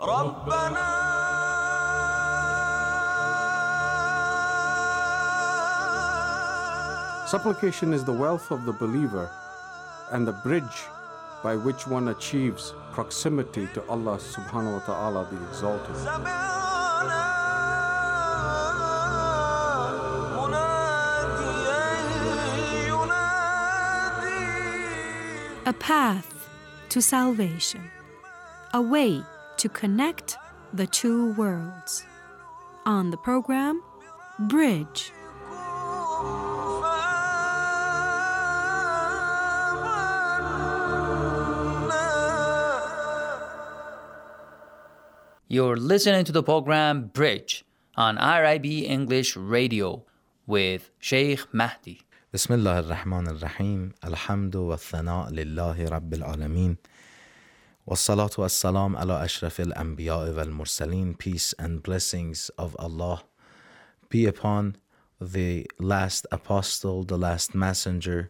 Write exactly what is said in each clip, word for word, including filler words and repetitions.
Supplication is the wealth of the believer and the bridge by which one achieves proximity to Allah subhanahu wa ta'ala, the Exalted. A path to salvation, a way to connect the two worlds. On the program, Bridge. You're listening to the program Bridge on R I B English Radio with Sheikh Mahdi. بسم الله الرحمن الرحيم الحمد والثناء لله رب العالمين والصلاة والسلام على أشرف الأنبياء والمرسلين. Peace and blessings of Allah be upon the last apostle, the last messenger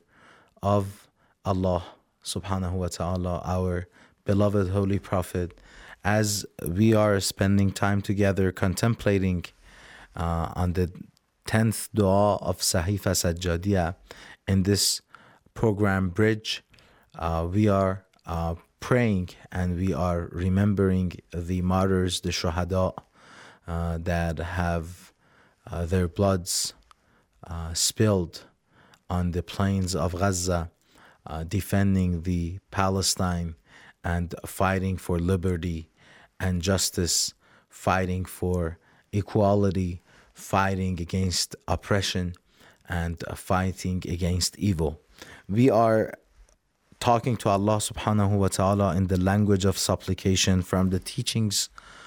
of Allah subhanahu wa ta'ala, our beloved holy prophet. As we are spending time together contemplating uh, on the tenth dua of Sahifa Sajjadiyah in this program Bridge, uh, we are uh, praying and we are remembering the martyrs, the shuhada uh, that have uh, their bloods uh, spilled on the plains of Gaza, uh, defending the Palestine and fighting for liberty and justice, fighting for equality, fighting against oppression, and fighting against evil. We are talking to Allah subhanahu wa ta'ala in the language of supplication from the teachings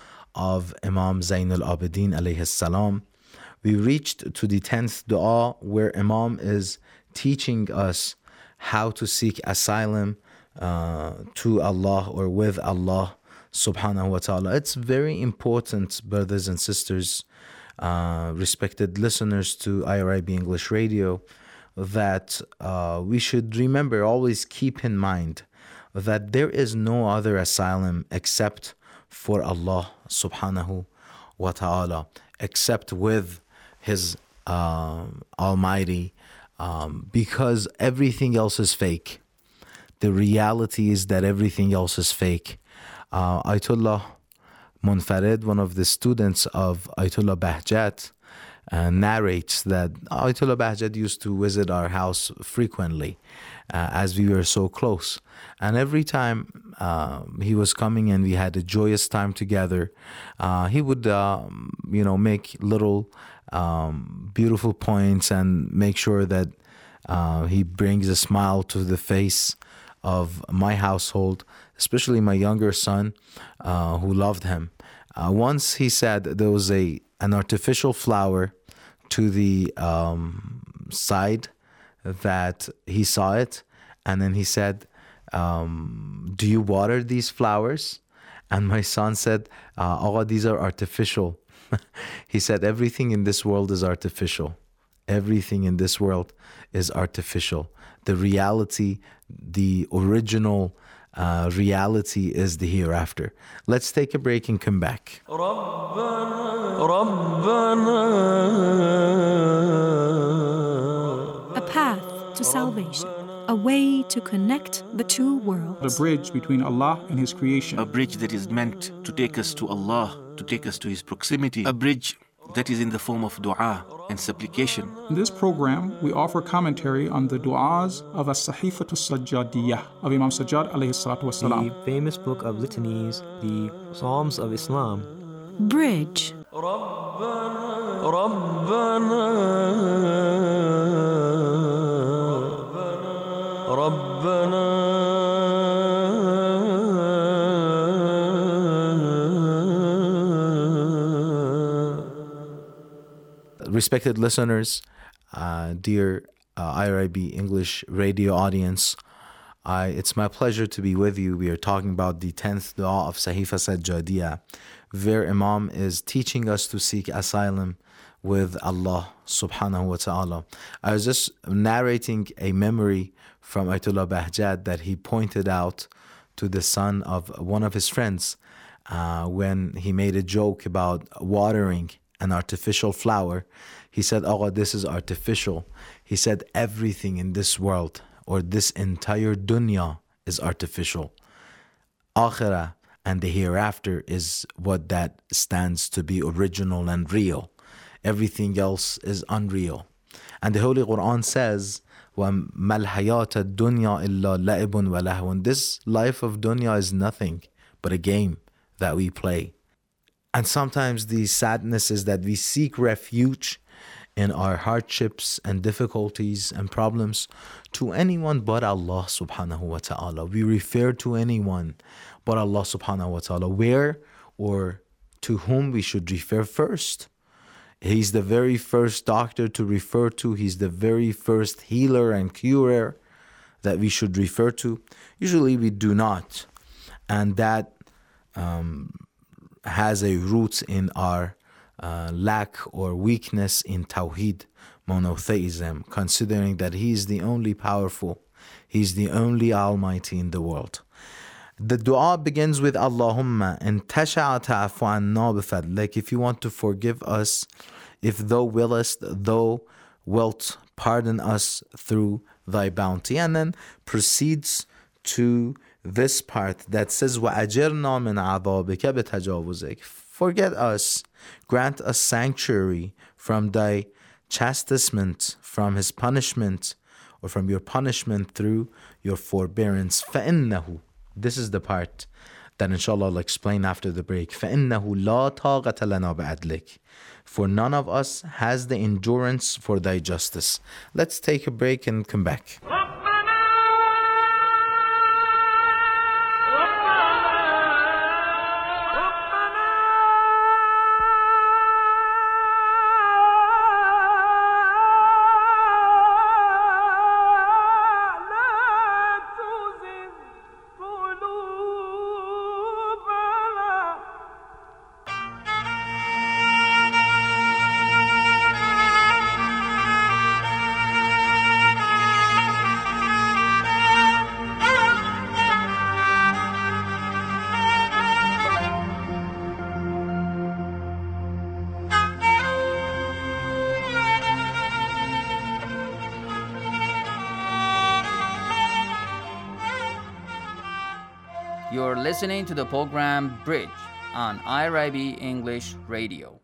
of Imam Zain al-Abidin alayhi salam. We reached to the tenth dua where Imam is teaching us how to seek asylum uh, to Allah or with Allah subhanahu wa ta'ala. It's very important, brothers and sisters, uh, respected listeners to I R I B English Radio, that uh, we should remember, always keep in mind that there is no other asylum except for Allah subhanahu wa ta'ala, except with His uh, Almighty, um, because everything else is fake. The reality is that everything else is fake. Uh, Ayatollah Munfarid, one of the students of Ayatollah Bahjat, uh, narrates that Ayatollah Bahjat used to visit our house frequently uh, as we were so close. And every time uh, he was coming and we had a joyous time together, uh, he would, uh, you know, make little um, beautiful points and make sure that uh, he brings a smile to the face of my household, especially my younger son, uh, who loved him. Uh, once he said there was a an artificial flower to the um, side that he saw it, and then he said, um, do you water these flowers? And my son said, uh, oh, these are artificial. He said, everything in this world is artificial. Everything in this world is artificial. The reality, the original uh, reality is the hereafter. Let's take a break and come back. A path to salvation, a way to connect the two worlds. The bridge between Allah and His creation. A bridge that is meant to take us to Allah, to take us to His proximity. A bridge that is in the form of dua and supplication. In this program, we offer commentary on the du'as of As-Sahifatu Sajjadiyah of Imam Sajjad alayhi salatu wasalam. The famous book of litanies, the Psalms of Islam. Bridge. Respected listeners, uh, dear uh, I R I B English Radio audience, I, it's my pleasure to be with you. We are talking about the tenth dua of Sahifa Sajjadiyah, where Imam is teaching us to seek asylum with Allah subhanahu wa ta'ala. I was just narrating a memory from Ayatollah Bahjat that he pointed out to the son of one of his friends. uh, when he made a joke about watering an artificial flower. He said, oh, this is artificial. He said, everything in this world or this entire dunya is artificial. Akhirah and the hereafter is what that stands to be original and real. Everything else is unreal. And the Holy Quran says, وَمَا الْحَيَاةَ الدُّنْيَا إِلَّا لَعِبٌ وَلَهْوٌ. This life of dunya is nothing but a game that we play. And sometimes the sadness is that we seek refuge in our hardships and difficulties and problems to anyone but Allah subhanahu wa ta'ala. We refer to anyone but Allah subhanahu wa ta'ala. Where or to whom we should refer first? He's the very first doctor to refer to. He's the very first healer and curer that we should refer to. Usually we do not. And that um, has a root in our uh, lack or weakness in Tawheed, monotheism, considering that He is the only powerful, He's the only Almighty in the world. The dua begins with Allahumma in tasha'a ta'afu anna bifadlik. If you want to forgive us, if thou willest, thou wilt pardon us through thy bounty. And then proceeds to this part that says وَأَجِرْنَا مِنْ عَذَابِكَ بِتَجَاوُزِكَ. Forget us, grant us sanctuary from thy chastisement, from his punishment, or from your punishment through your forbearance. فَإِنَّهُ. This is the part that inshallah I'll explain after the break. فَإِنَّهُ لَا طَاقَةَ لَنَا بِعَدْلِكَ. For none of us has the endurance for thy justice. Let's take a break and come back. You're listening to the program Bridge on I R I B English Radio.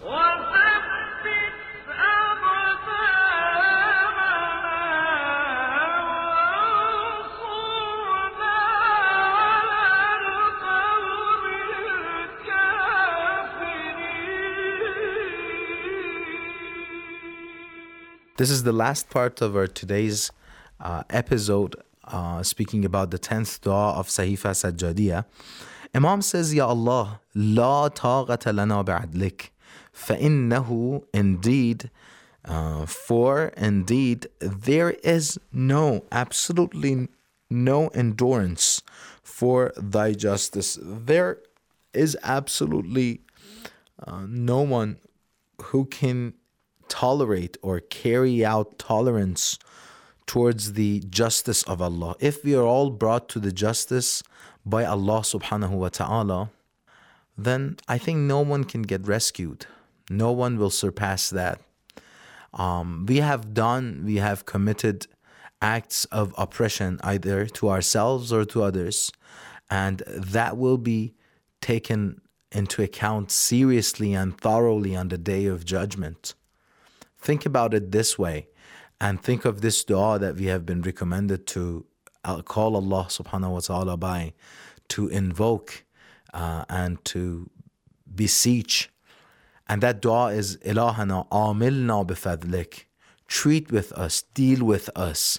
This is the last part of our today's uh, episode, uh, speaking about the tenth dua of Sahifa Sajjadiyah. Imam says, Ya Allah, la taqata lana ba'adlik, فَإِنَّهُ indeed, uh, for indeed, there is no, absolutely no endurance for thy justice. There is absolutely uh, no one who can tolerate or carry out tolerance towards the justice of Allah. If we are all brought to the justice by Allah subhanahu wa ta'ala, then I think no one can get rescued. No one will surpass that. Um, we have done, we have committed acts of oppression either to ourselves or to others, and that will be taken into account seriously and thoroughly on the day of judgment. Think about it this way, and think of this dua that we have been recommended to call Allah subhanahu wa ta'ala by, to invoke uh, and to beseech. And that dua is, Ilahana amilna bifadlik. Treat with us, deal with us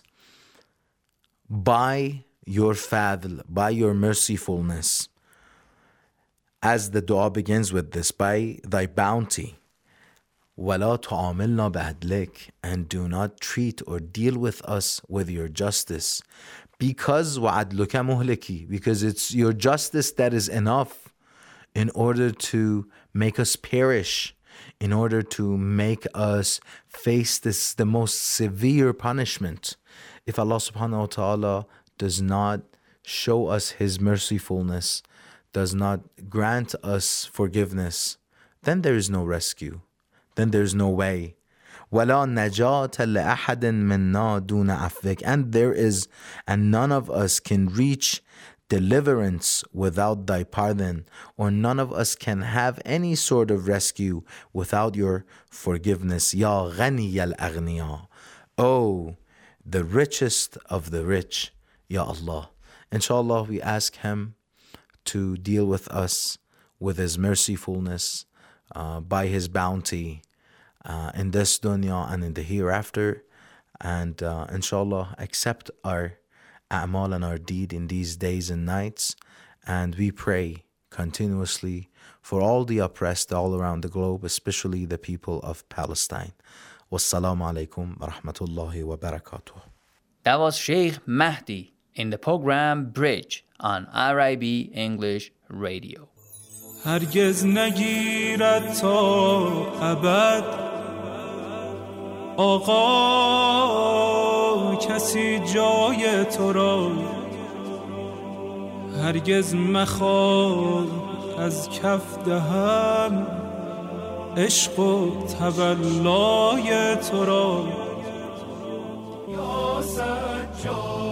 by your fadl, by your mercifulness. As the dua begins with this, by thy bounty. وَلَا تُعَامِلْنَا بِعَدْلِكَ, and do not treat or deal with us with your justice. Because وَعَدْلُكَ مُهْلِكِ, because it's your justice that is enough in order to make us perish, in order to make us face this, the most severe punishment. If Allah subhanahu wa ta'ala does not show us His mercifulness, does not grant us forgiveness, then there is no rescue. Then there is no way. وَلَا نَجَاةَ لَأَحَدٍ مِنَّا دُونَ عَفْوِكَ. And there is, and none of us can reach deliverance without thy pardon, or none of us can have any sort of rescue without your forgiveness. Ya ghani al-aghniya. Oh, the richest of the rich, Ya Allah. Inshallah, we ask Him to deal with us with His mercifulness, uh, by His bounty, uh, in this dunya and in the hereafter. And uh, inshallah, accept our a'mal and our deed in these days and nights. And we pray continuously for all the oppressed all around the globe, especially the people of Palestine. Wassalamu alaikum wa rahmatullahi wa barakatuh. That was Sheikh Mahdi in the program Bridge on R I B English Radio. هرگز نگیرد تا ابد آقا کسی جای تو را، هرگز مخواه از کف دهم عشق و تولای تو را. یا سجاد